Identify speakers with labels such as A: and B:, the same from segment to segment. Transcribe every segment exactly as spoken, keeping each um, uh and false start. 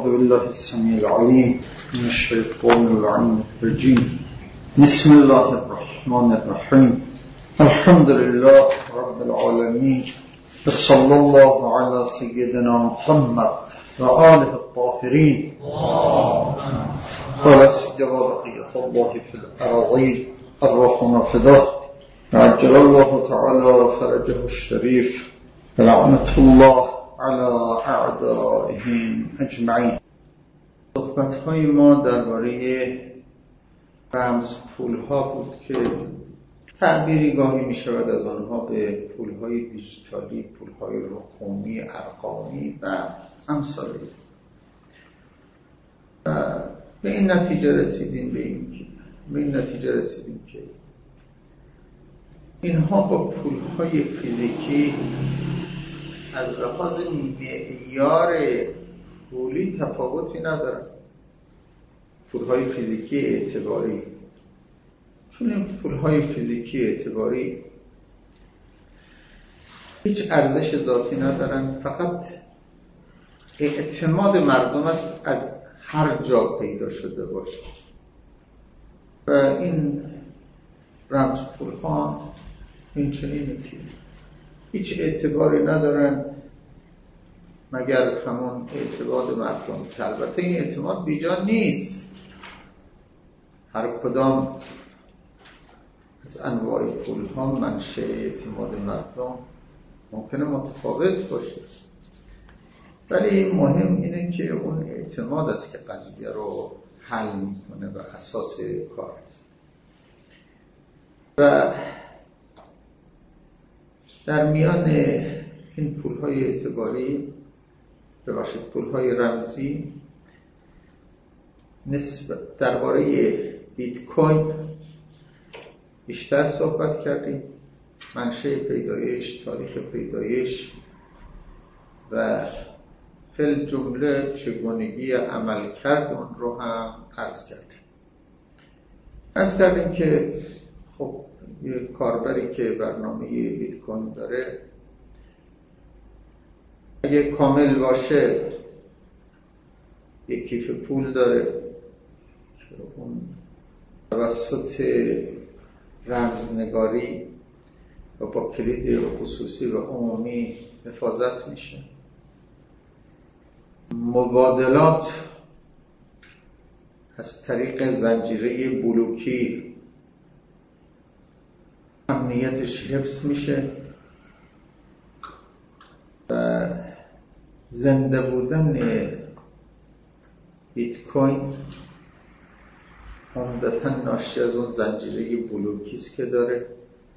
A: بالله السميع العليم من الشيطان اللعين الرجيم. بسم الله الرحمن الرحيم. الحمد لله رب العالمين، وصلى الله على سيدنا محمد وآله الطاهرين وعلى سيدنا بقية الله في الأراضين الروح فداه، عجل الله تعالى فرجه الشريف، لعنة الله على اعدائهم اجمعین. صحبت‌های ما درباره رمز پول‌ها بود که تعبیری گاهی می‌شود از آنها به پول‌های دیجیتالی، پول‌های رقمی، ارقامی و امثال. و به این نتیجه رسیدیم به این که به این نتیجه رسیدیم که اینها با پول‌های فیزیکی از لحاظ معیار پولی تفاوتی ندارن. پول‌های فیزیکی اعتباری، چون این پول‌های فیزیکی اعتباری هیچ ارزش ذاتی ندارن، فقط اعتماد مردم است از هر جا پیدا شده باشه. و این رمز پول‌ها این چنینه که هیچ اعتباری ندارن مگر همون اعتماد مردم که البته این اعتماد بیجا نیست. هر کدام از انواع پول ها منشأ اعتماد مردم ممکنه متفاوت باشه، ولی مهم اینه که اون اعتماد است که قضیه رو حل میکنه و اساس کار است. و در میان این پول‌های اعتباری، ببخشید پول‌های رمزی، نسبت درباره بیت کوین بیشتر صحبت کردیم. منشأ پیدایش، تاریخ پیدایش و فی جمله چگونگی عملکرد اون رو هم عرض کردیم. عرض کردیم که خب یه کاربری که برنامه بیت کوین داره اگه کامل باشه یک کیف پول داره که اون توسط رمزنگاری و با کلید خصوصی و عمومی حفاظت میشه. مبادلات از طریق زنجیره بلوکی امنیتش حفظ میشه و زنده بودن بیت کوین عمدتاً ناشی از اون زنجیره بلوکی است که داره،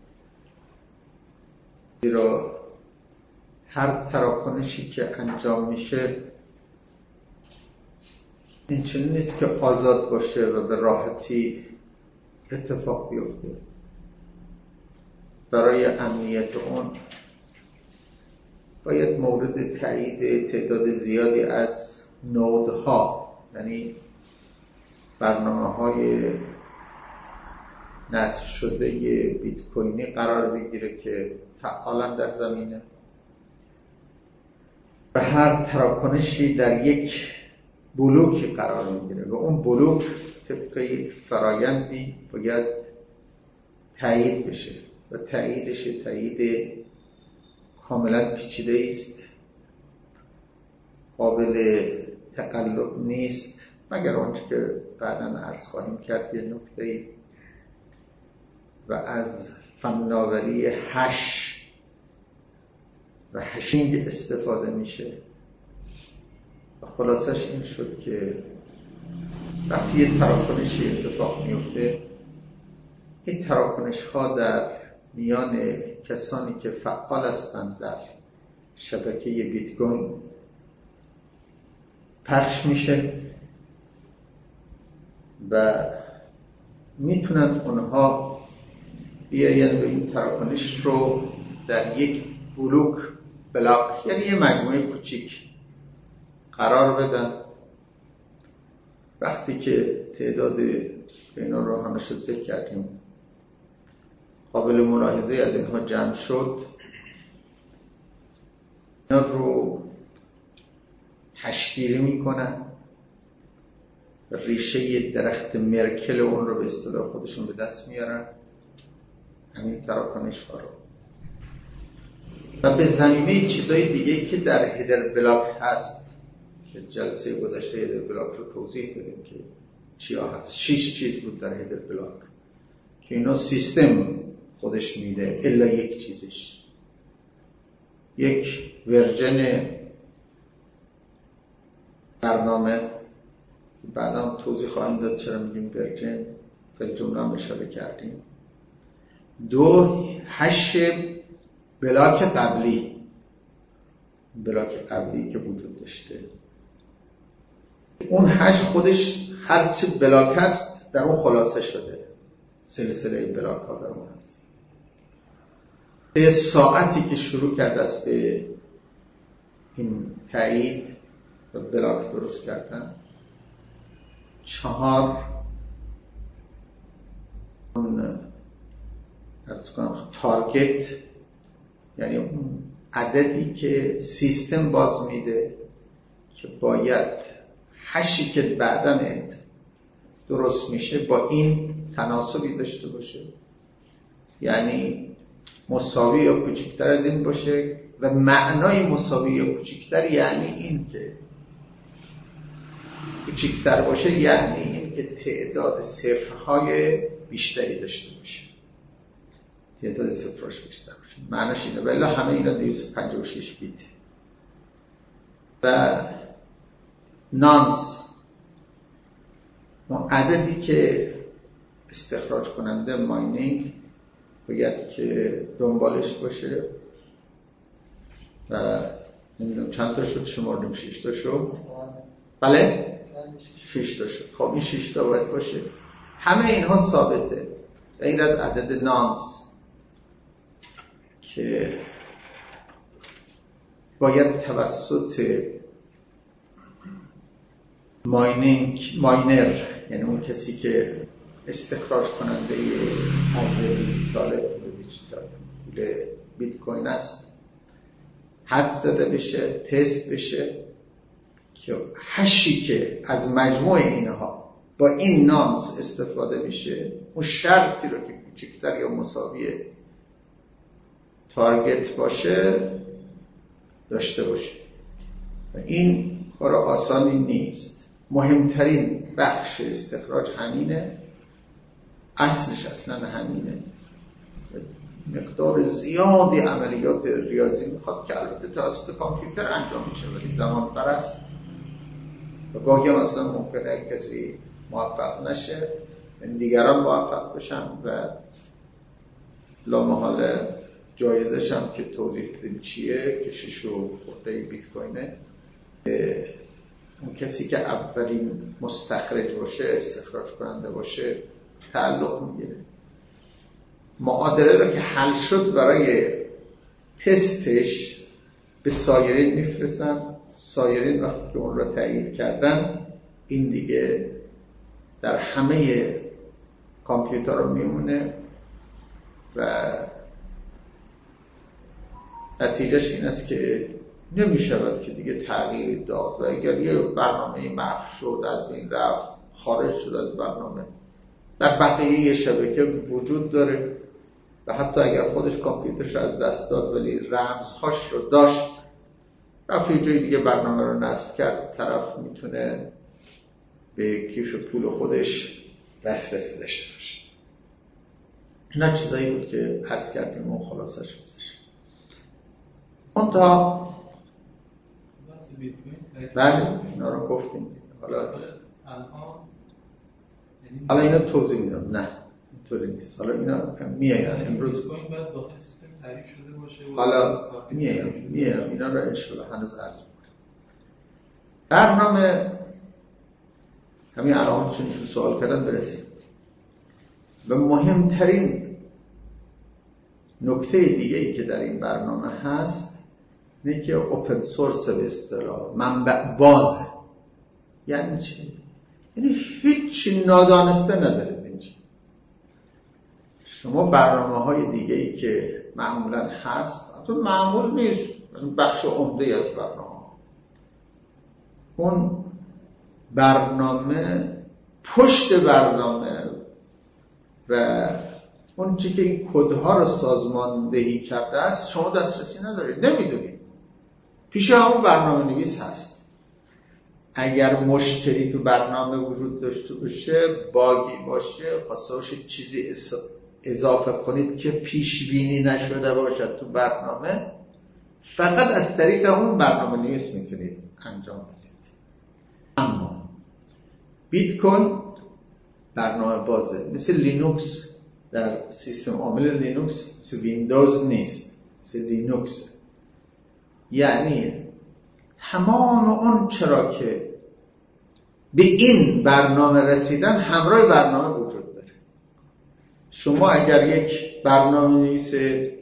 A: زیرا هر تراکنشی که انجام میشه این چنین نیست که آزاد باشه و به راحتی اتفاق بیفته. برای امنیت اون باید مورد تایید تعداد زیادی از نودها، یعنی برنامه‌های نصب شده بیت کوینی قرار بگیره که فعالاً در زمینه و هر تراکنشی در یک بلوکی قرار میگیره و اون بلوک طبق فرایندی باید تایید بشه و تاییدش تایید کاملا پیچیده است، قابل تقلب نیست، مگر آنچه که بعداً عرض خواهیم کرد یه نکته و از فناوری هش و هشینگ استفاده میشه. و خلاصش این شد که وقتی یه تراکنشی اتفاق میفته، این تراکنش ها در میان کسانی که فعال هستند در شبکه بیت کوین پخش میشه و میتونن اونها بیاین و این تراکنش رو در یک بلوک بلاک، یعنی یه مجموعه کوچیک قرار بدن. وقتی که تعداد اینا رو همه شد ذکر کردیم، قابل ملاحظه از اینها جمع شد، اینا رو تشکیل میکنن ریشه درخت مرکل اون رو به اصطلاح خودشون به دست میارن، همین تراکنش ها رو، و به زمینه چیزای دیگه که در هیدر بلاک هست که جلسه گذشته هیدر بلاک رو توضیح دادیم که چیا هست. شش چیز بود در هیدر بلاک که اینا سیستم خودش میده الا یک چیزش، یک ورژن برنامه، بعدا توضیح خواهیم داد چرا میگیم ورژن، فعل جمله هم اشاره کردیم. دو، هش بلاک قبلی، بلاک قبلی که وجود داشته، اون هش خودش هرچه بلاک هست در اون خلاصه شده، سلسله بلاک ها در اون هست. یه ساعتی که شروع کرده است به این تایید و بلاک درست کردن. چهار، اون ارز کنم تارگت، یعنی اون عددی که سیستم باز میده که باید هشی که بعداً درست میشه با این تناسبی داشته باشه، یعنی مساوی یا کوچکتر از این باشه. و معنای مساوی یا کوچکتر یعنی این که کوچکتر باشه، یعنی این که تعداد صفرهای بیشتری داشته باشه، تعداد صفرهاش بیشتر باشه. معناش اینه، ولی همه اینا دویست و پنجاه و شش بیت. و نانس، عددی که استخراج کننده ماینینگ باید که دنبالش باشه. و نمیدونم چند تا شد، شمردیم شش تا شد. بله؟ شش تا شد. خب این شش تا باید باشه. همه اینها ثابته غیر از عدد نانس که باید توسط ماینینگ ماینر، یعنی اون کسی که استخراج کننده ارز دیجیتال پول دیجیتال پول بیت کوین است، حد زده بشه، تست بشه که هشی که از مجموع اینها با این نامز استفاده میشه، اون شرطی رو که کوچکتر یا مساوی تارگت باشه داشته باشه. و این کار آسانی نیست. مهمترین بخش استخراج همینه، اصلش اصلا همینه. مقدار زیادی عملیات ریاضی میخواد که البته توسط کامپیوتر انجام میشه، ولی زمان پرست و گاهی هم اصلا ممکنه کسی موفق نشه، دیگران موفق بشن و لامحاله جایزش هم که توضیح دادیم چیه، که شش و خورده بیت کوینه. اون کسی که اولین مستخرج باشه، استخراج کننده باشه، تعلق میگیره. معادله رو که حل شد برای تستش به سایرین میفرستن. سایرین وقتی که اون رو تایید کردن، این دیگه در همه کامپیوترها میمونه و نتیجهش این است که نمیشود که دیگه تغییر داد. و اگر یه برنامه محو شد، از بین رفت، خارج شد از برنامه، در بقیه یه شبکه وجود داره و حتی اگر خودش کامپیوترش از دست داد ولی رمزهاش رو داشت، رفت یه جای دیگه برنامه رو نصب کرد، طرف میتونه به کیف پول خودش دسترسی داشته باشه. اینا چیزایی بود که عرض کردیم و خلاصش بزش. اون تا بله اینا رو گفتیم. حالا حالا اینا توضیح میدم. نه اینطوری نیست. حالا اینا میایم امروز
B: باید داخل سیستم تعریف شده باشه.
A: حالا میایم میایم اینا رو ان شاء الله هنوز عرض میکنم. برنامه همین الان چون سوال کردن برسیم و مهمترین نکته دیگه ای که در این برنامه هست اینه که اوپن سورس به اصطلاح منبع بازه. یعنی چی؟ یعنی هیچ نادانسته نداره اینجا. شما برنامه های دیگه ای که معمولا هست، حتی معمول نیست، بخش عمده از برنامه، اون برنامه پشت برنامه و اون چی که این کدها رو سازماندهی کرده است شما دسترسی ندارید، نمیدونید. پیش همون برنامه نویس هست. اگر مشکلی تو برنامه وجود داشته باشه، باگی باشه، خواسته باشه چیزی اضافه کنید که پیش بینی نشده باشد تو برنامه، فقط از طریق اون برنامه نویس میتونید انجام بدید. اما بیت کوین برنامه بازه، مثل لینوکس در سیستم عامل لینوکس، مثل ویندوز نیست، مثل لینوکس. یعنی تمام اون چرا که به این برنامه رسیدن همراه برنامه وجود داره. شما اگر یک برنامه نویس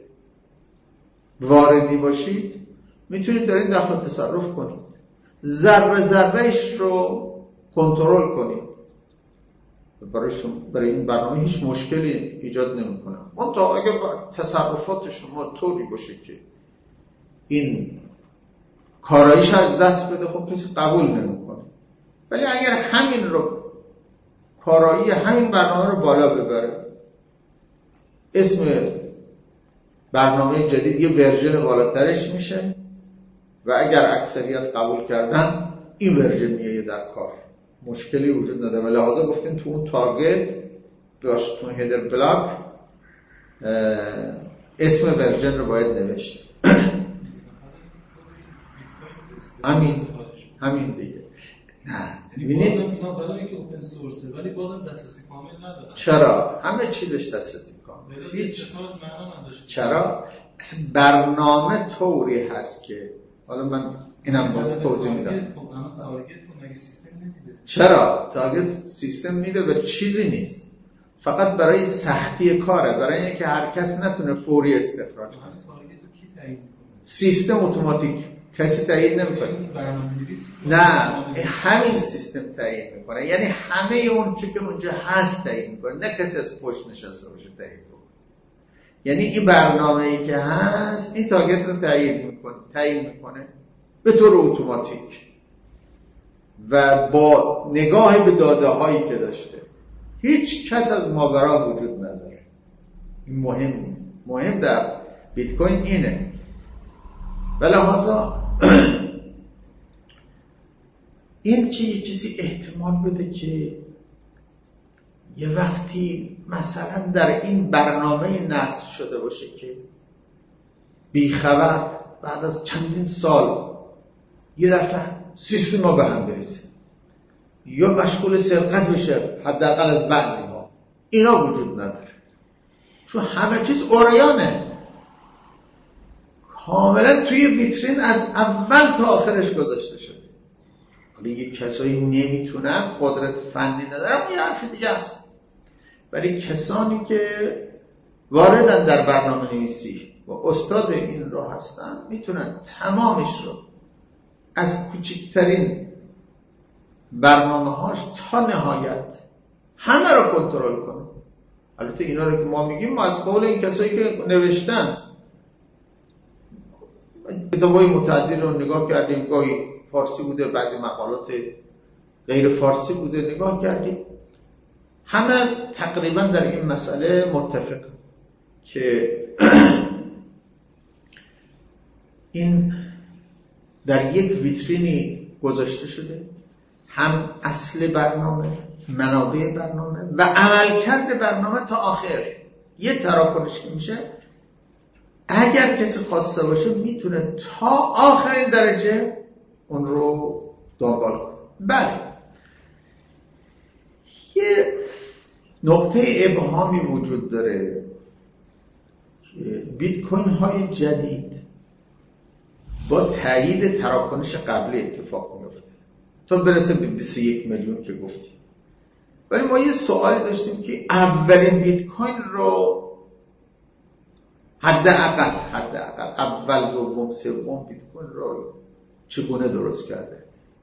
A: واردی باشید میتونید دارید داخل تصرف کنید، ذره ذرهش رو کنترل کنید. برای شما برای این برنامه هیچ مشکلی ایجاد نمیکنه. اون تا اگر تصرفات شما طوری باشه که این کاراییش از دست بده، خب کسی قبول نمیکنه. ولی اگر همین رو کارایی همین برنامه رو بالا ببره، اسم برنامه جدید یه ورژن بالاترش میشه و اگر اکثریت قبول کردن این ورژن میایه در کار، مشکلی وجود نداره. و لحاظا گفتیم تو اون تارگت داشت، تو هیدر بلاک اسم ورژن رو باید نوشت. همین همین دیگه. نه
B: ببینید اینا برای اینکه اوپن سورسه ولی بازم دسترسی کامل نداره.
A: چرا؟ همه چیزش دسترسی کامل. هیچ معنا نداره. چرا؟ برنامه طوری هست که حالا من اینم باز توضیح میدم.
B: خب اما تارگت رو مگه سیستم نمیده؟
A: چرا؟ تارگت سیستم میده و چیزی نیست. فقط برای سختی کاره، برای اینکه هر کس نتونه فوری استخراج کنه.
B: همین تارگت رو کی تعیین میکنه؟
A: سیستم اتوماتیک کسی تعیین نمیکنه. نه، همین سیستم تعیین میکنه. یعنی همه اون چیزی که اونجا هست تعیین میکنه، نه کسی از پشت نشسته باشه تعیین کنه. یعنی این برنامه‌ای که هست این تارگت رو تعیین میکنه، تعیین میکنه به طور اتوماتیک و با نگاه به داده هایی که داشته. هیچ کس از ماورا وجود نداره. این مهم مهم در بیت کوین اینه. ولهذا این که یه چیزی احتمال بده که یه وقتی مثلا در این برنامه نصب شده باشه که بیخبر بعد از چندین سال یه دفعه سیستم ها به هم بریزه یا مشغول سرقت بشه، حداقل از بعضی ها، اینا وجود نداره. چون همه چیز اوریانه، کاملا توی ویترین از اول تا آخرش گذاشته شده. حالا یه کسایی نمیتونن، قدرت فنی ندارن، یه حرف دیگه هست. ولی کسانی که واردن در برنامه نویسی و استاد این رو هستن میتونن تمامش رو از کوچکترین برنامه هاش تا نهایت همه رو کنترل کنن. البته اینا رو که ما میگیم ما از قول این کسایی که نوشتن کتابای متعددی رو نگاه کردیم، گاهی فارسی بوده، بعضی مقالات غیر فارسی بوده نگاه کردیم، همه تقریبا در این مسئله متفق که این در یک ویترینی گذاشته شده، هم اصل برنامه، منابع برنامه و عملکرد برنامه تا آخر. یه تراکنش که میشه اگر کسی خواسته باشه میتونه تا آخرین درجه اون رو دنبال کنه. بله، یه نقطه ابهامی وجود داره که بیت کوین های جدید با تایید تراکنش قبلی اتفاق میفته تا برسه به بیست و یک میلیون که گفتیم. ولی ما یه سوالی داشتیم که اولین بیت کوین رو حداقل حداقل اول دوم سوم بیت کوین رو چگونه درست کرده.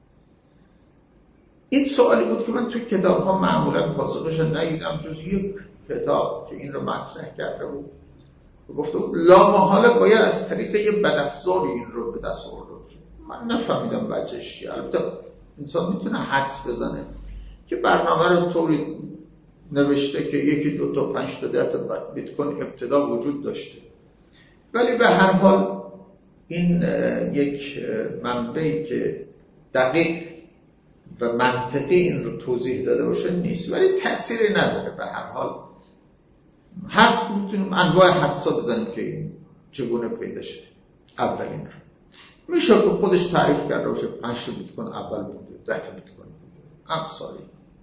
A: این سوالی بود که من توی کتاب ها معمولا پاسخش ندیدم جز یک کتاب که این رو مطرح کرده بود و گفته بود لا محاله باید از طریق یه بدافزاری این رو به دست آورده. من نفهمیدم وجهش چیه. البته انسان میتونه حدس بزنه که برنامه رو طوری نوشته که یکی دو تا پنج تا ده تا بیت کوین ابتدا وجود داشته، ولی به هر حال این یک منبعی که دقیق و منطقی این رو توضیح داده باشه نیست، ولی تأثیری نداره. به هر حال حدس میتونیم انواع حدسا بزنیم که این چگونه پیدا شده. اولین رو میشه که خودش تعریف کرده باشه پنج تا بیت کوین اول بوده، ده تا بیت کوین بوده، امثالی.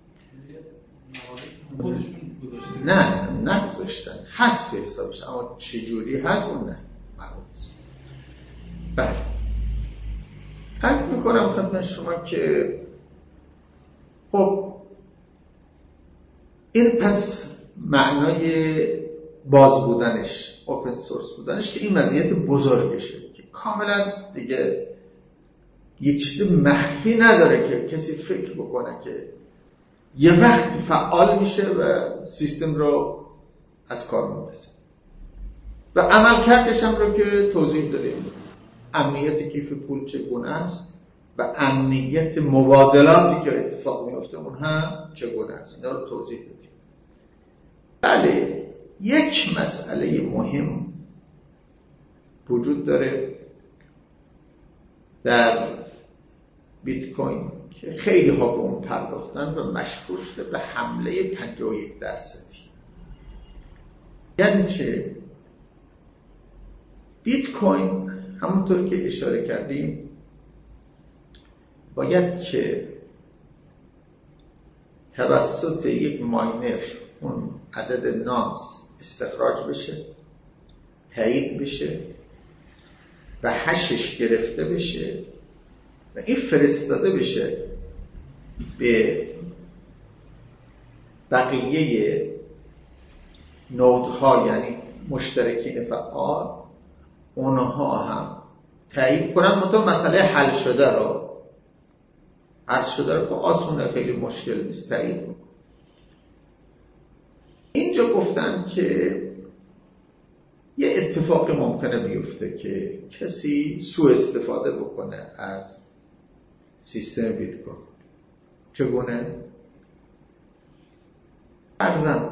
A: نه نگذاشتن، هست تو حسابش، اما چجوری هست اون نه معلوم نیست. بله عرض میکنم خدمت شما که خب این پس معنای باز بودنش، اوپن سورس بودنش، که این مزیت بزرگشه که کاملا دیگه یه چیز مخفی نداره که کسی فکر بکنه که یه وقت فعال میشه و سیستم رو از کار میندازه. و عمل کردش هم رو که توضیح داریم، امنیت کیف پول چگونه است و امنیت مبادلاتی که اتفاق میفته اون هم چگونه است، اینا رو توضیح دادیم. بله یک مسئله مهم وجود داره در بیت کوین که خیلی ها به اون پرداختن و مشهور شده به حمله پنجاه و یک درصدی. یعنی چه؟ بیت کوین همونطور که اشاره کردیم باید که توسط یک ماینر اون عدد نانس استخراج بشه، تایید بشه و هشش گرفته بشه و این فرستاده بشه به بقیه نودها، یعنی مشترکین فعال، اونها هم تایید کنن. مطمئن مسئله حل شده رو حل شده رو که آسونه، خیلی مشکل نیست تایید بکن. اینجا گفتن که یه اتفاق ممکنه بیفته که کسی سوء استفاده بکنه از سیستم بیت کوین. چگونه؟ فرضاً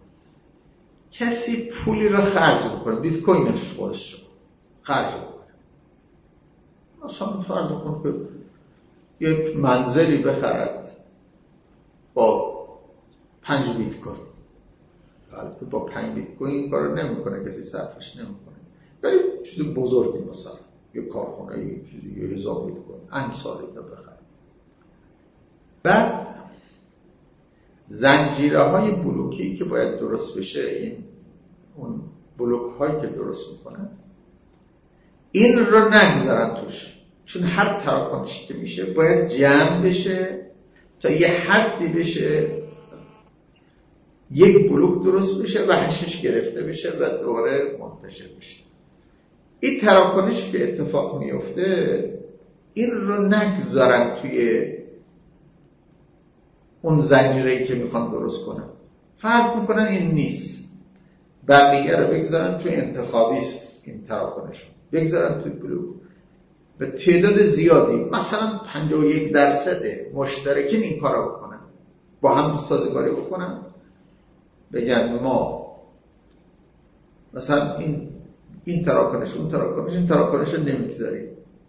A: کسی پولی را خرج بکنه، بیت کوینش خودش رو خرج بکنه، مثلا فرض کن که یک منزلی بخرد با پنج بیت کوین. البته با پنج بیت کوین این کارو نمیکنه، کسی صرفش نمیکنه، ولی چیز بزرگی مثلا یه کارخونه یه چیزی یه هزار بیت کوین امثال اینا بخره. بعد زنجیره های بلوکی که باید درست بشه، این اون بلوک هایی که درست میکنن این رو نگذارن توش، چون هر تراکنشی که میشه باید جمع بشه تا یه حدی بشه، یک بلوک درست بشه و هشش گرفته بشه و دوره منتشر بشه. این تراکنشی که اتفاق میفته این رو نگذارن توی اون زنجیره‌ای که میخوان درست کنن، فرض میکنن این نیست، بقیه رو بگذارن توی انتخابیست، این تراکنش بگذارن توی بلوک و تعداد زیادی مثلا پنجاه و یک درصد مشترکین این کار رو بکنن، با هم سازگاری بکنن، بگن ما مثلا این این تراکنش اون تراکنش این تراکنش رو نمیگذاریم،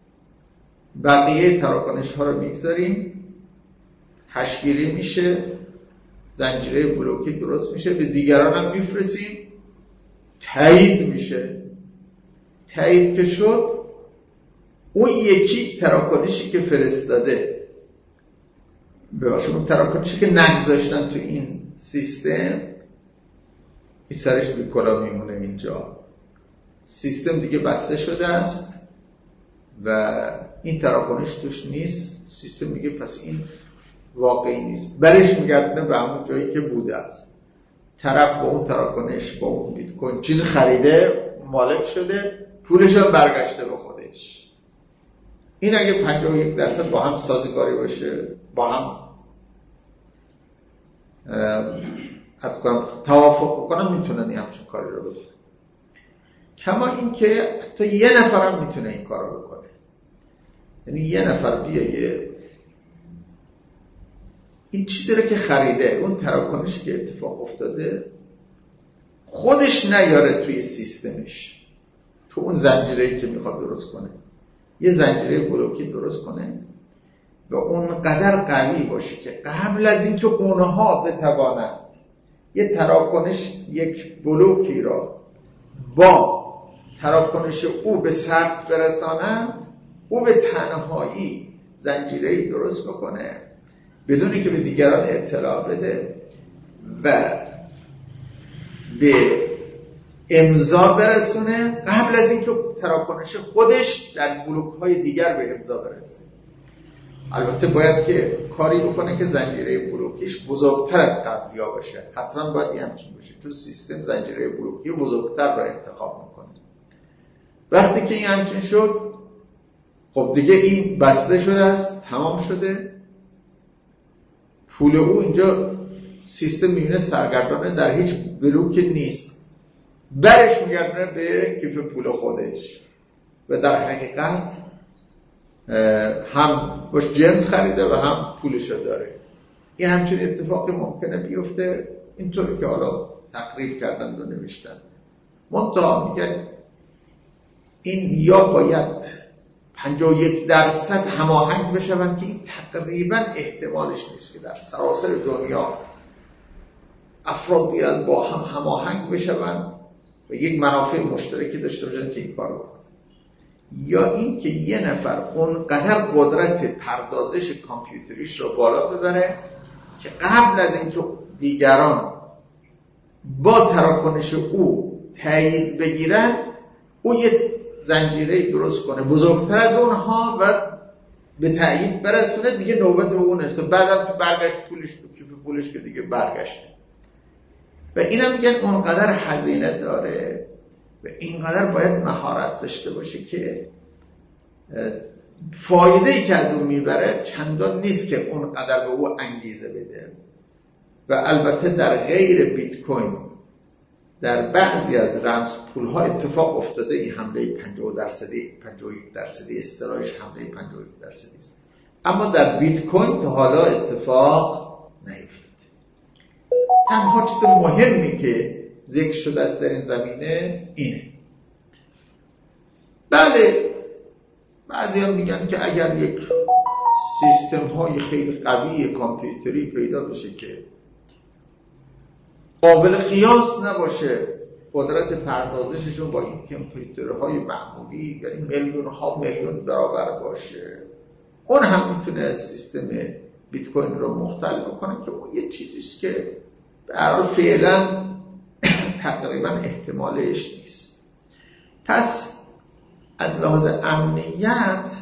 A: بقیه تراکنش ها رو میگذاریم، هشگیری میشه، زنجیره بلوکی درست میشه، به دیگران هم میفرستیم، تایید میشه. تایید که شد، اون یکی تراکنشی که فرستاده ببخشید اون تراکنشی که نگذاشتن تو این سیستم، این سرش بیکلا میمونه اینجا، سیستم دیگه بسته شده است و این تراکنش توش نیست، سیستم میگه پس این واقعی نیست، برش میگردونه به همون جایی که بوده است. طرف با اون تراکنش با اون بیت کوین چیز خریده، مالک شده، پولش هم برگشته به خودش. این اگه پنجاه و یک درصد با هم سازگاری باشه، با هم از کنم توافق بکنم، میتونن این همچون کاری رو بکنن. کما این که حتی یه نفر هم میتونه این کار رو بکنه، یعنی یه نفر بیایه این چیزی رو که خریده، اون تراکنشی که اتفاق افتاده، خودش نیاره توی سیستمش، تو اون زنجیره‌ای که میخواد درست کنه، یه زنجیره بلوکی درست کنه و اونقدر قوی باشه که قبل از اینکه اونها بتوانند یه تراکنش، یک بلوکی را با تراکنش او به ثبت برسانند، او به تنهایی زنجیره‌ای درست بکنه بدونی که به دیگران اطلاع بده و به امضا برسونه قبل از اینکه تراکنش خودش در بلوک‌های دیگر به امضا برسه. البته باید که کاری بکنه که زنجیره بلوکیش بزرگتر از قبلی‌ها باشه، حتما باید این همچین باشه، چون سیستم زنجیره بلوکی بزرگتر را انتخاب میکنه. وقتی که این همچین شد، خب دیگه این بسته شده است، تمام شده، پول او اینجا سیستم میبینه سرگردانه در هیچ بلوک نیست، برش میگردونه به کیف پول خودش و در حقیقت هم باش جنس خریده و هم پولشو داره. این همچین اتفاقی ممکنه بیفته، اینطوری که حالا تقریب کردن و نوشتن. منتها میگن این یا باید پنجاه و یک درصد هماهنگ بشون که این تقریبا احتمالش نیست که در سراسر دنیا افراد بیان با هم هماهنگ بشون و یک منافع مشترکی داشته باشن که این کار بکنن، یا این که یه نفر اونقدر قدرت پردازش کامپیوتریش رو بالا ببره که قبل از اینکه دیگران با تراکنش او تایید بگیرن، او یه زنجیره درست کنه بزرگتر از اونها و به تایید برسونه، دیگه نوبت به اون نرسه، بعدم تو برگشت پولش تو کیف پولش که دیگه برگشته. و اینم میگن اونقدر هزینه داره و اینقدر باید مهارت داشته باشه که فایده‌ای که از اون میبره چندان نیست که اونقدر به او انگیزه بده. و البته در غیر بیت کوین در بعضی از رمز پول‌ها اتفاق افتاده این حمله پنجاه درصدی پنجاه و یک درصدی اصطلاحش حمله پنجاه و یک درصدی است، اما در بیت کوین تا حالا اتفاق نیفتاده. تنها چیز مهمی که ذکر شده است در این زمینه اینه. بله، بعضی هم میگن که اگر یک سیستم های خیلی قوی کامپیوتری پیدا بشه که قابل قیاس نباشه قدرت پردازششون با این کامپیوترهای معمولی، یعنی میلیون ها میلیون برابر باشه، اون هم میتونه سیستم بیت کوین رو مختل بکنه که اون یه چیزیست که به هر حال فعلا تقریبا احتمالش نیست. پس از لحاظ امنیت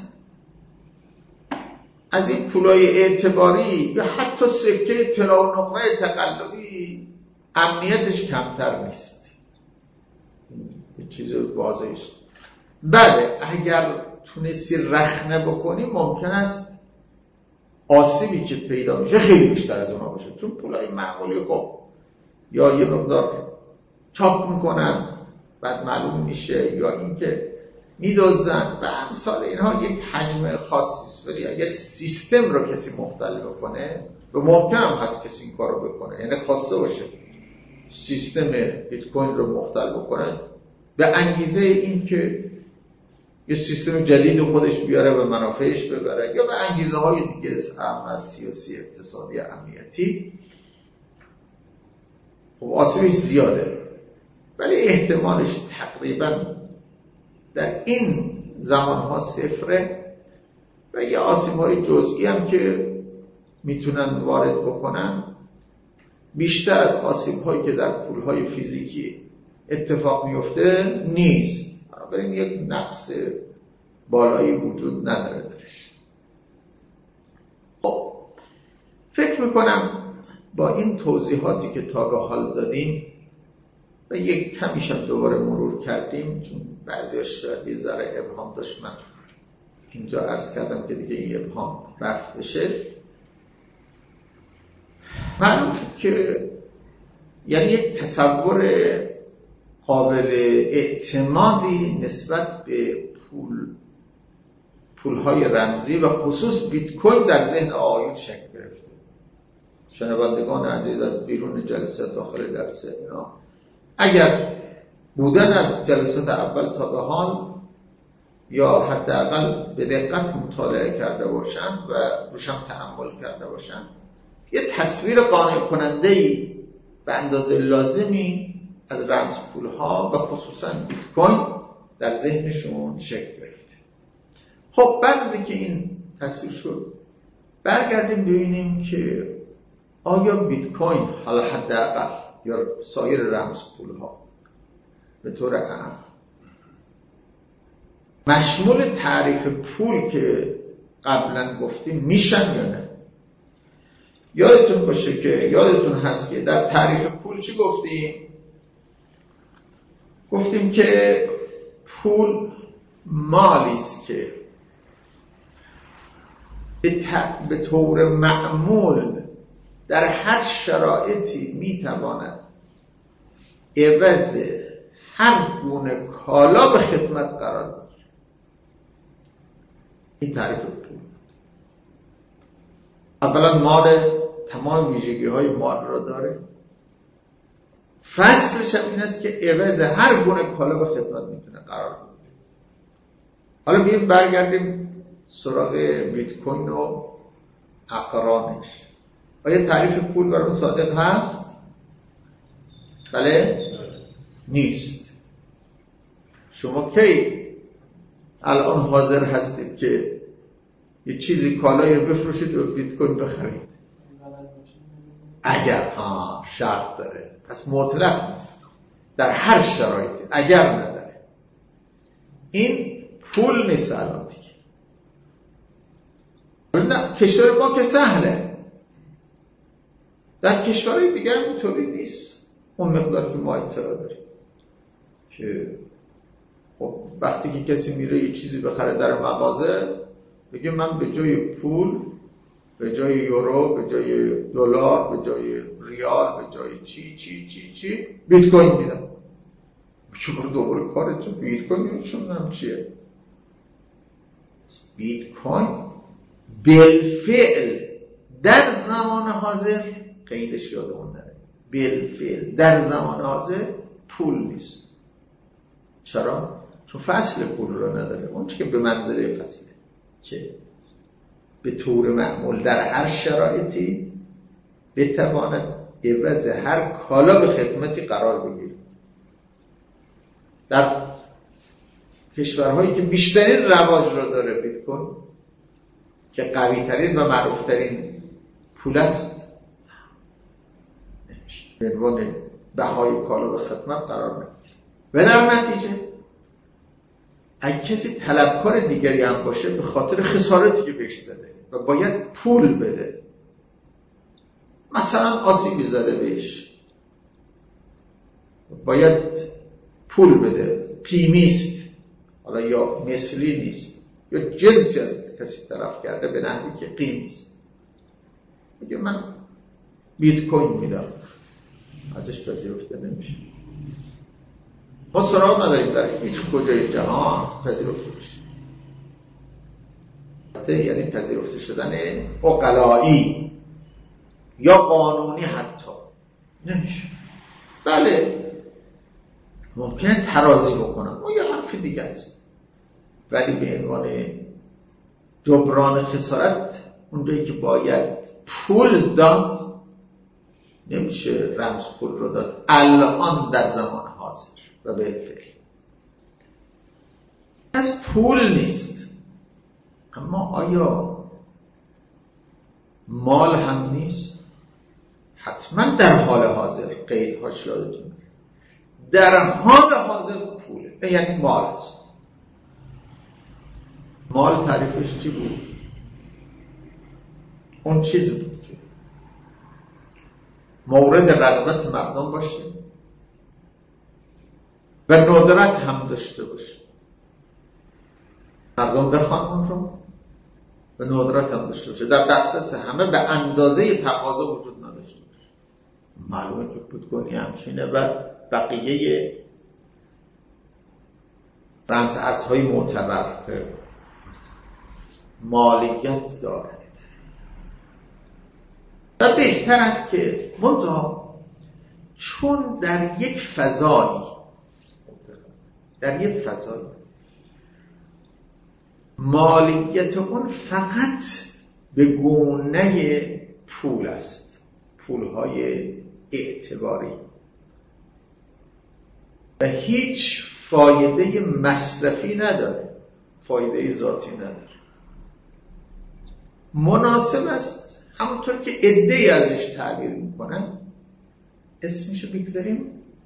A: از این پولای اعتباری یا حتی سکه طلا و نقره تقلبی امنیتش کمتر نیست. یه چیز واضحه است. بله، اگر تونستی رخنه بکنی ممکن است آسیبی که پیدا میشه خیلی بیشتر از اونها باشه، چون پولای معمولی خب یا یه مقدار چاپ میکنن بعد معلوم میشه، یا اینکه میدوزن و امثال اینها، یک حجم خاصی است. ولی اگر سیستم رو کسی مختل بکنه و ممکن هم هست کسی این کار رو بکنه، یعنی خواسته باشه سیستم بیت کوین رو مختل بکنه به انگیزه این که یه سیستم جدید خودش بیاره و منافعش ببره، یا به انگیزه های دیگه از سیاسی، اقتصادی، امنیتی، خب آسیبش زیاده، ولی احتمالش تقریبا در این زمانها صفره. و یه آسیب‌های جزئی هم که میتونن وارد بکنن بیشتر از آسیب‌هایی که در پول‌های فیزیکی اتفاق میفته نیست، بنابراین یک نقص بالایی وجود نداره درش. خب فکر میکنم با این توضیحاتی که تا به حال دادیم و یک کمیشم دوباره مرور کردیم، چون بعضیش شاید یه ذره ابهام داشت، من اینجا عرض کردم که دیگه این ابهام رفت بشه. معلوم شد که یعنی یک تصور قابل اعتمادی نسبت به پول پولهای رمزی و خصوص بیت کوین در ذهن آقایون شکل گرفته. شنوندگان عزیز از بیرون جلسه داخل جلسه اینا اگر بودن از جلسات اول تا به حال یا حداقل به دقت مطالعه کرده باشن و روشم تأمل کرده باشن یه تصویر قانع کننده‌ای به اندازه لازمی از رمز پول‌ها و خصوصا بیت کوین در ذهنشون شکل گرفته. خب بعد از اینکه این تصویر شد برگردیم ببینیم که آیا بیت کوین حالا حداقل یا سایر رمز پول‌ها به طور عام مشمول تعریف پول که قبلا گفتیم میشن یا نه؟ یادتون باشه که یادتون هست که در تعریف پول چی گفتیم؟ گفتیم که پول مالی است که به طور معمول در هر شرایطی میتواند عوض هر گونه کالا به خدمت قرار بگیره. این تعریف پول. اولا مال تمام ویژگی های مال را داره. فصلش هم این است که عوض هر گونه کالا به خدمت میتونه قرار بگیره. حالا بیاییم برگردیم سراغ بیت کوین و اقرانش. آیا تعریف پول برای صادق هست؟ بله؟ نیست. شما کی الان حاضر هستید که یه چیزی کالایی رو بفروشید و بیت کوین بخرید؟ اگر ها شرط داره، پس مطلق نیست، در هر شرایطی اگر نداره. این پول نیست الان دیگه. نه کشور ما که سهله، در کشورهای دیگر اینطوری نیست. اون مقدار که ما اطلاع داریم که خب وقتی که کسی میره یه چیزی بخره در مغازه بگه من به جای پول، به جای یورو، به جای دلار، به جای ریال، به جای چی چی چی چی بیت کوین میدم. میگه برو دوباره کارت تو بیت کوین میشونم چیه؟ بیت کوین بالفعل در زمان حاضر قیدش یادمون نره، بالفعل در زمان حاضر پول نیست. چرا؟ چون فصل پول رو نداره. اون که به منزله فصله که به طور معمول در هر شرایطی بتواند عوض هر کالا به خدمتی قرار بگیره. در کشورهایی که بیشترین رواج رو داره بیت کوین که قوی ترین و معروف ترین پول است، به عنوان بهای کالا به خدمت قرار میگیره و در نتیجه اگه کسی طلبکار دیگری هم باشه به خاطر خسارتی که بهش زده و باید پول بده، مثلا آسیبی زده بهش باید پول بده، پیمیست حالا یا مثلی نیست یا جنسی از کسی طرف کرده به نحوی که قیمیست، میگه من بیت کوین میدم، ازش پذیرفته نمیشه. ما سراغ نداریم در هیچ کجای جهان پذیرفته بشه. یعنی پذیرفته شدن عقلایی یا قانونی حتی نمیشه. بله ممکنه ترازی بکنم، اون یه حرف دیگه است، ولی به عنوان جبران خسارت اونجایی که باید پول داد نمیشه رمز پول رو داد الان در زمان حاضر و بالفعل. از پول نیست. اما آیا مال هم نیست؟ حتما در حال حاضر، قیدهاش یادتون در حال حاضر پوله، یعنی مال است. مال تعریفش چی بود؟ اون چیزی بود که مورد رغبت مردم باشه و ندرت هم داشته باشه. مردم بخوان اون رو و ندرت هم داشته باشه، در دسترس همه به اندازه تقاضا وجود نداشته باشه. معلومه که پودگونی همچینه و بقیه رمز ارزهای معتبر مالیت دارد. و بهتر است که منتها چون در یک فضایی در یک فضایی مالیت اون فقط به گونه پول است، پولهای اعتباری و هیچ فایده مصرفی نداره، فایده ذاتی نداره، مناسب است همونطور که عده‌ای ازش تعبیر میکنن اسمشو بگذاریم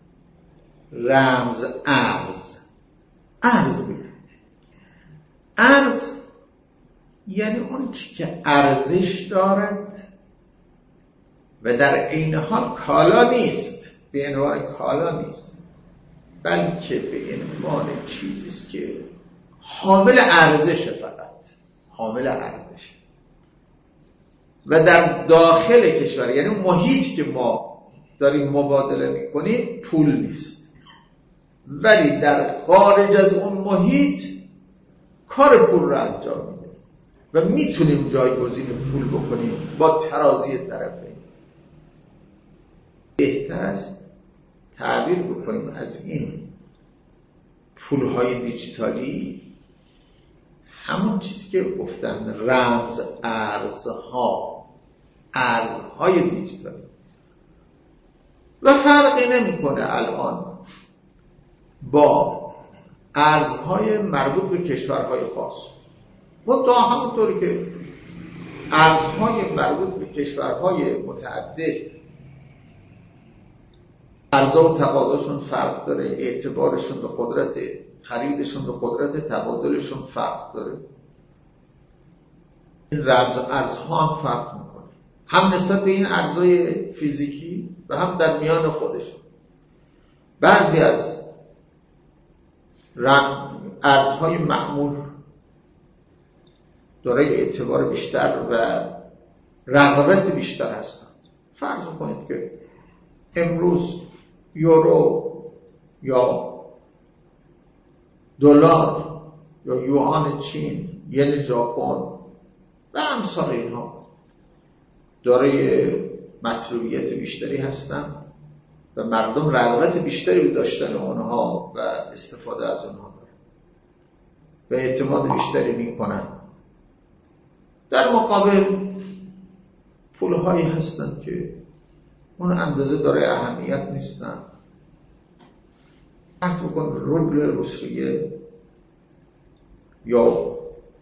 A: رمز ارز. ارز بگذاریم ارز یعنی اون چی که ارزش دارد و در عین حال کالا نیست، به عنوان کالا نیست، بلکه به عنوان چیزی است که حامل ارزش، فقط حامل ارزش و در داخل کشور، یعنی اون محیط که ما داریم مبادله میکنیم پول نیست، ولی در خارج از اون محیط کار پول رو انجام میده و میتونیم جایگزین پول بکنیم با ترازی طرفین. بهتر است تعبیر بکنیم از این پولهای دیجیتالی همون چیزی که گفتن رمز ارزها، ارزهای دیجیتالی. و فرقی نمیکنه الان با ارزهای مربوط به کشورهای خاص. منتها همونطوری که ارزهای مربوط به کشورهای متعدد ارزها و تقاضاشون فرق داره، اعتبارشون به قدرت خریدشون به قدرت تبادلشون فرق داره، این رمز ارزها هم فرق میکنه، هم نسبت به این ارزهای فیزیکی و هم در میان خودشون. بعضی از ارزهای معمول دارای اعتبار بیشتر و رقابت بیشتر هستند. فرض کنید که امروز یورو یا دلار یا یوان چین، ین ژاپن و امثال اینها دارای مطلوبیت بیشتری هستند و مردم رغبت بیشتری به داشتن اونها و استفاده از اونها دارن و اعتماد بیشتری میکنن. در مقابل پولهایی هستند که اون اندازه دارای اهمیت نیستن. فرض بکن روبل روسیه یا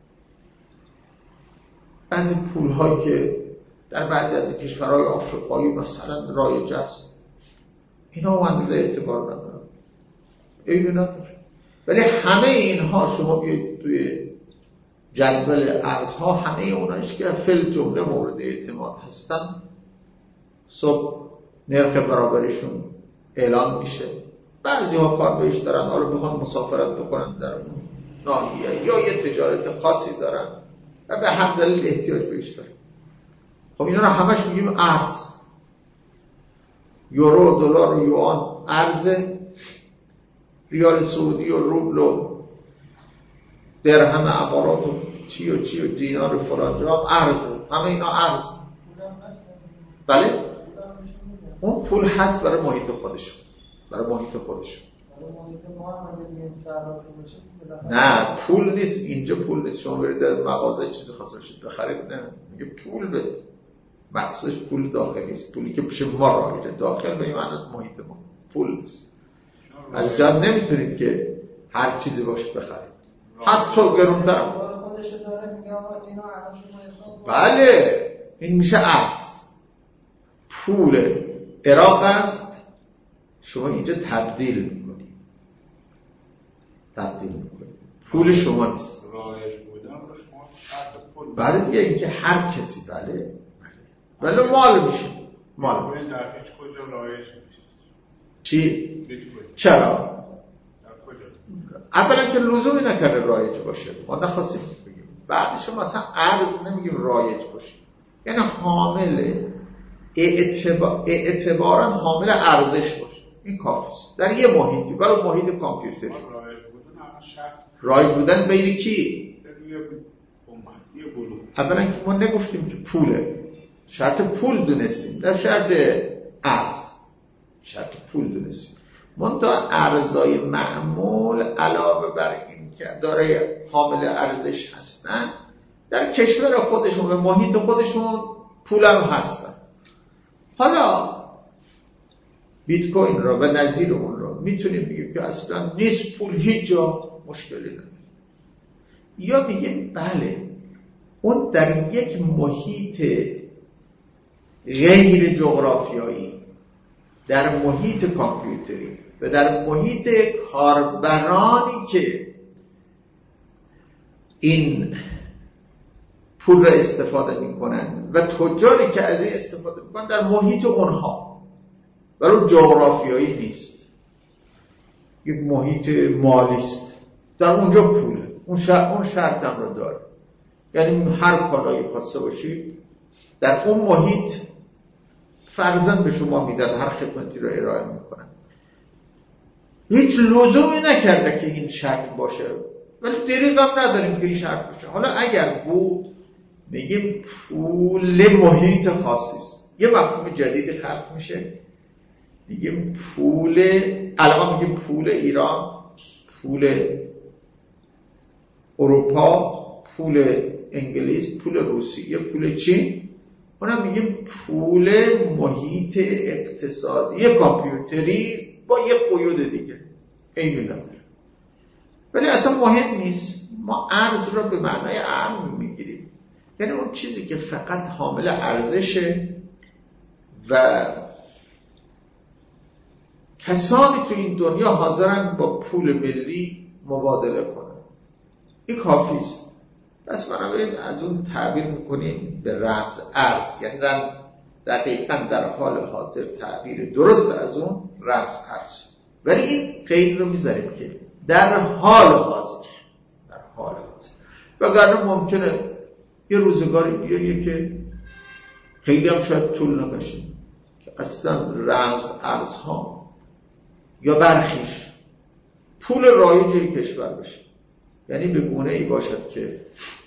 A: بعضی پولهایی که در بعضی از کشورهای آفریقایی مثلا رایج است، اینا اون اندازه اعتبار ندارن، عیبی نداره. ولی همه اینها شما بیاید توی جدول ارزها، همه اونایش که فل جمله مورد اعتماد هستن، صبح نرخ برابریشون اعلان میشه، بعضی ها کار بهش دارن، حالا بخوان مسافرت بکنن در اون ناحیه یا یه تجارت خاصی دارن و به هر دلیل احتیاج بهش دارن. خب اینا رو همش میگیم ارز. یورو، دلار و یوان ارز، ریال سعودی و روبل و درهم امارات و چی و چی و دینار و فلان جا ارز، همه اینا ارز. بله اون پول هست برای محیط خودشون، برای محیط خودشون. نه پول نیست اینجا، پول نیست. شما برید در مغازه چیزی خاصش بخرید، نه میگه پول به مقصودش پول داخلی است، پولی که پیش ما رایجه. داخل به این معنی محیط ما، پول نیست. از جا نمیتونید که هر چیزی باشه بخرید، حتی گرونتر. بله این میشه ارز. پول عراق است، شما اینجا تبدیل میکنید، تبدیل میکنید، پول شما نیست.
C: رایج بودن رو شما شرط پول.
A: بله دیگه اینکه هر کسی بله بله مال میشه، مال
C: میشه. در هیچ کجا رایج نیست.
A: چی؟ چرا؟
C: در کجا؟
A: اولا که لزومی نکرده رایج باشه، ما نخواستیم بگیم. بعدش مثلا ارز نمیگیم رایج باشه، یعنی حامل اعتبار، اعتبارا حامل ارزش باشه، این کافیست در یه محیطی، برای محیط کامپیوتری.
C: رایج بودن اما شرط
A: رایج بودن بین کی؟
C: یه بلوک.
A: اولا که ما نگفتیم که پوله، شرط پول دونستیم، در شرط ارز شرط پول دونستیم. منتها ارزای معمول علاوه بر این که دارای حامل ارزش هستن، در کشور خودشون و محیط خودشون پول هم هستن. حالا بیت کوین را و نظیر اون را میتونیم بگیم که اصلا نیست، پول هیچ جا مشکلی نداره، یا میگیم بله اون در یک محیط غیر جغرافیایی، در محیط کامپیوتری و در محیط کاربرانی که این پول را استفاده میکنن و تجاری که از این استفاده میکنن، در محیط اونها، برای جغرافیایی نیست، یک محیط مالی است، در اونجا پوله، اون شرط اون شرط هم رو داره. یعنی هر کالایی خواسته باشید در اون محیط فرضاً به شما میدن، هر خدمتی رو ارائه میکنن. هیچ لزومی نکرده که این شرط باشه، ولی دریغ هم نداریم که این شرط باشه. حالا اگر بود میگیم پول محیط خاصی است، یه مفهوم جدیدی خلق میشه، میگیم پول، الان میگیم پول ایران، پول اروپا، پول انگلیس، پول روسیه، پول چین، اونم میگیم پول محیط اقتصادی کامپیوتری با یه قیود دیگه این نداره. ولی اصلا مهم نیست، ما ارز را به معنای عام میگیریم، یعنی اون چیزی که فقط حامل ارزشه و کسانی تو این دنیا حاضرن با پول ملی مبادله کنن، این کافی است. پس بنابراین از اون تعبیر میکنیم به رمز ارز، یعنی رمز دقیقاً در حال حاضر تعبیر درست از اون رمز ارز. ولی این قید رو میذاریم که در حال حاضر، در حال حاضر، وگرنه ممکنه یه روزگاری بیایه که خیلی هم شاید طول نکشه که اصلا رمز ارزها یا برخیش پول رایج کشور بشه. یعنی به گونه ای باشد که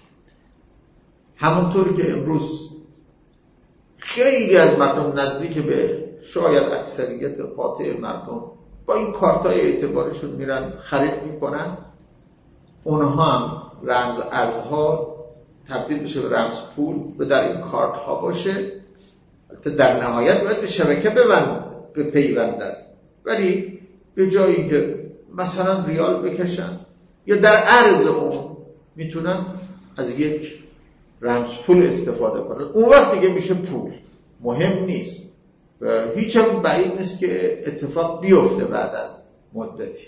A: همونطور که امروز خیلی از مردم نزدیک به شاید اکثریت قاطع مردم با این کارتای اعتبارشون میرن خرید میکنن، اونها هم رمز ارزها تبدیل بشه به رمز پول و در این کارت ها باشه. البته در نهایت باید به شبکه ببند به پیوندن، ولی به جایی که مثلا ریال بکشن یا در عرض اون میتونن از یک رمز پول استفاده کنن، اون وقت دیگه میشه پول. مهم نیست و هیچ هم بعید نیست که اتفاق بیفته بعد از مدتی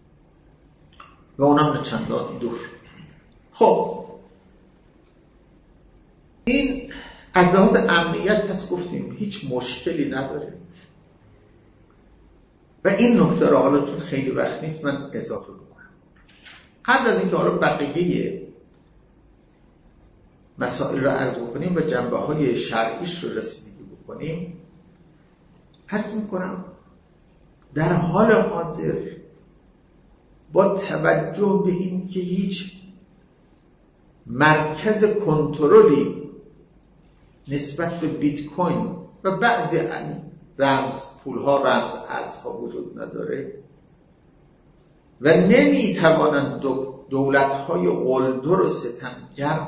A: و اونم نه چندان دور. خب این از لحاظ امنیت پس گفتیم هیچ مشکلی نداره و این نکته را حالا چون خیلی وقت نیست من اضافه بکنم. قبل از اینکه حالا بقیه مسائل را عرض بکنیم و جنبه های شرعیش رو رسیدگی بکنیم، عرض میکنم در حال حاضر با توجه به این که هیچ مرکز کنترلی نسبت به بیت کوین و بعضی رمز پولها، رمز ارزها وجود نداره و نمیتوانند دولت‌های قلدر و ستمگر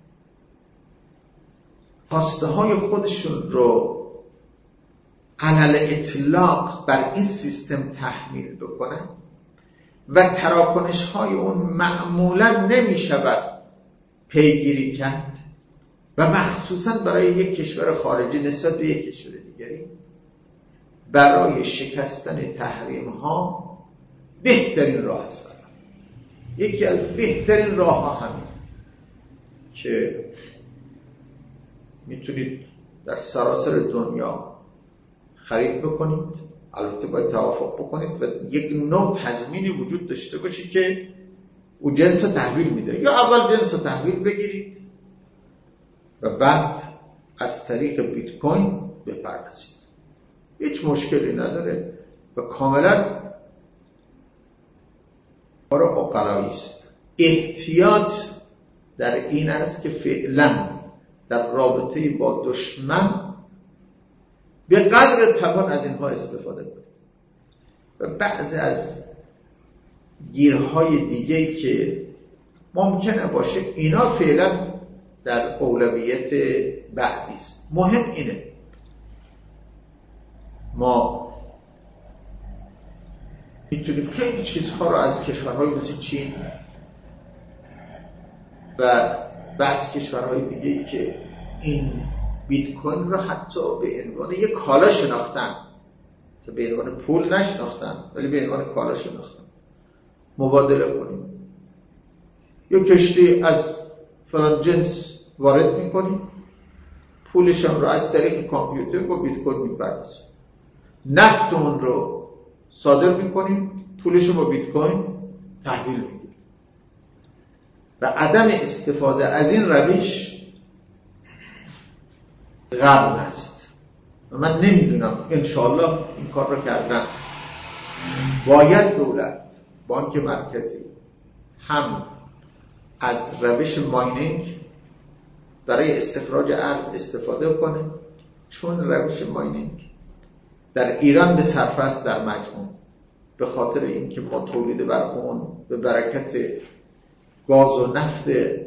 A: خواسته های خودشون رو علل اطلاق بر این سیستم تحمیل بکنن و تراکنش های اون معمولا نمی شود پیگیری کرد و مخصوصا برای یک کشور خارجی نسبت به یک کشور دیگری برای شکستن تحریم ها بهترین راه است. یکی از بهترین راه ها همین که میتونید در سراسر دنیا خرید بکنید، البته باید توافق بکنید و یک نوع تضمینی وجود داشته باشه که او جنس تحویل میده، یا اول جنس تحویل بگیرید و بعد از طریق بیت کوین بپردازید، هیچ مشکلی نداره و کاملا کار عقلایی است. احتیاط در این است که فعلا در رابطه با دشمن به قدر توان از اینها استفاده کنیم و بعضی از گیرهای دیگه‌ای که ممکنه باشه اینا فعلا در اولویت بعدی است. مهم اینه ما میتونیم خیلی چیزها رو از کشورهای مثل چین و بعض کشورهای دیگه‌ای که این بیت کوین رو حتی به عنوان یک کالا شناختن، که به عنوان پول نشناختن ولی به عنوان کالا شناختن، مبادله کنیم. یا کشتی از فلان جنس وارد میکنیم، پولش هم رو از طریق کامپیوتر با بیت کوین میپردازیم. نفت اون رو صادر میکنیم، پولش رو با بیت کوین تحویل میگیریم. و عدم استفاده از این روش غرب است و من نمیدونم انشاءالله این کار رو کردن. باید دولت، بانک مرکزی هم از روش ماینینگ برای استخراج ارز استفاده کنه، چون روش ماینینگ در ایران به صرف است در مجموع، به خاطر اینکه ما تولید برق به برکت گاز و نفت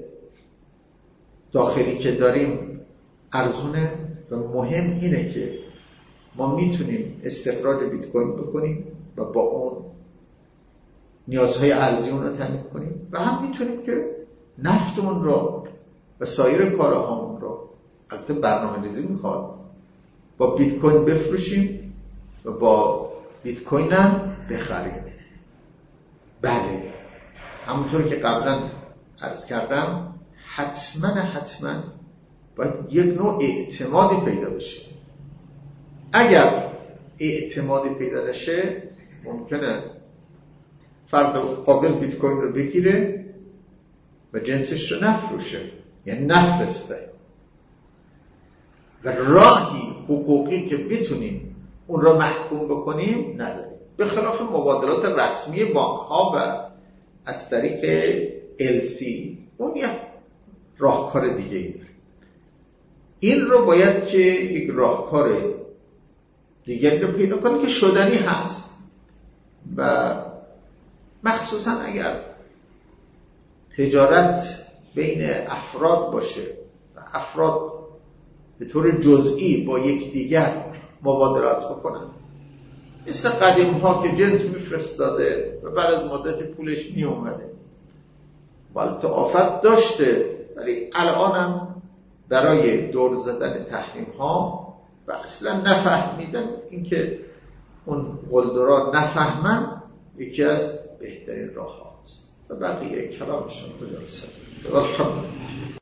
A: داخلی که داریم ارزونه و مهم اینه که ما میتونیم استخراج بیت کوین بکنیم و با اون نیازهای ارزی اون رو تامین کنیم و هم میتونیم که نفت اون رو و سایر کالاهامون رو، البته برنامه‌ریزی میخواد، با بیت کوین بفروشیم و با بیت کوین هم بخریم. بله، همونطور که قبلا عرض کردم حتما حتما باید یک نوع اعتمادی پیدا بشه. اگر اعتمادی پیدا نشه ممکنه فرد قابل بیت کوین رو بگیره و جنسش رو نفروشه، یعنی نفرسته. و راهی حقوقی که بتونیم اون رو محکوم بکنیم نداریم، به خلاف مبادلات رسمی بانک ها و از طریق ال سی. اون یک راهکار دیگه ای داره. این رو باید که یک راهکار دیگری رو پیدا کنیم که شدنی هست و مخصوصا اگر تجارت بین افراد باشه و افراد به طور جزئی با یک دیگر مبادلات بکنن، مثل قدیم ها که جنس میفرستاده و بعد از مدت پولش می اومده. والبته آفت داشته ولی الانم برای دور زدن تحریم ها و اصلا نفهمیدن اینکه اون قلدرها نفهمن یکی از بهترین راه هاست و بقیه کلامشون رو دارست. الحمدلله.